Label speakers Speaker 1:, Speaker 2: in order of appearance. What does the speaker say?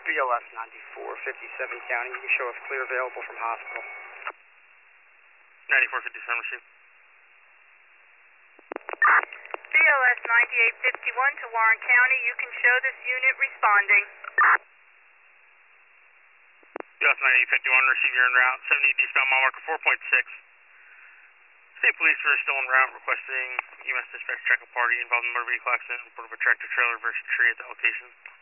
Speaker 1: BLS 9457 County, you can show us clear available from hospital.
Speaker 2: 9457 received.
Speaker 3: BLS 9851 to Warren County, you can show this unit responding.
Speaker 2: BLS 9851, receive, you're en route, 70 eastbound mile marker 4.6. State police are still en route requesting EMS dispatch track a party involved in a motor vehicle accident, report of a tractor trailer versus tree at the location.